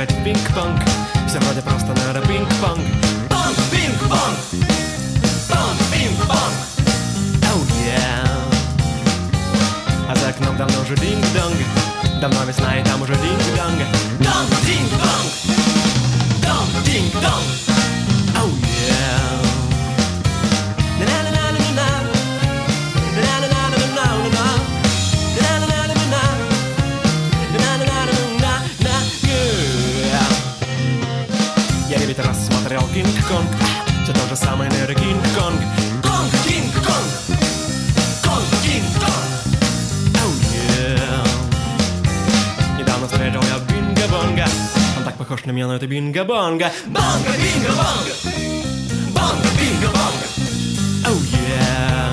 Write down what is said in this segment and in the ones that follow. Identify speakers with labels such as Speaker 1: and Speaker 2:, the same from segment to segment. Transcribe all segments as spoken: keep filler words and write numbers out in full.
Speaker 1: играть в пинг-понг. Все вроде просто надо пинг-понг. Понг, пинг-понг. Понг, пинг-понг. Оу, yeah. А за окном давно уже динг-донг. Давно весна и там уже динг-донг. Донг, динг-донг. Донг, динг-донг. Оу, yeah. Я ведь раз смотрел Кинг-Конг, все то же самое, наверное, Кинг-Конг. Конг, Кинг-Конг. Конг, Кинг-Конг. Оу, yeah. Недавно встретил я Бинго-Бонго. Он так похож на меня, но это Бинго-Бонго. Бонго, Бинго-Бонго. Бонго, Бинго-Бонго. Оу, yeah.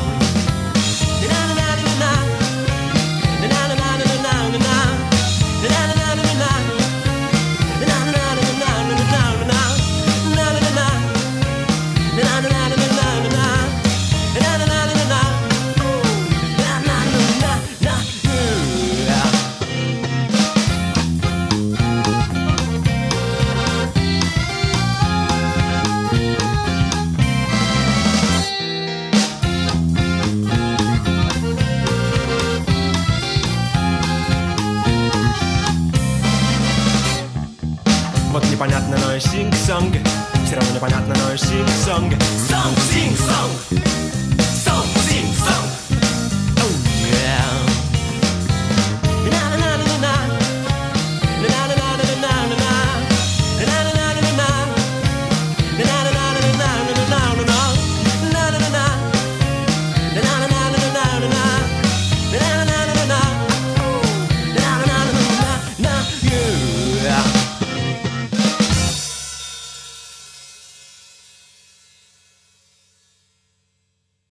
Speaker 1: Вот непонятно, но и синг-сонг. Все равно непонятно, но и синг-сонг. Сонг, синг-сонг.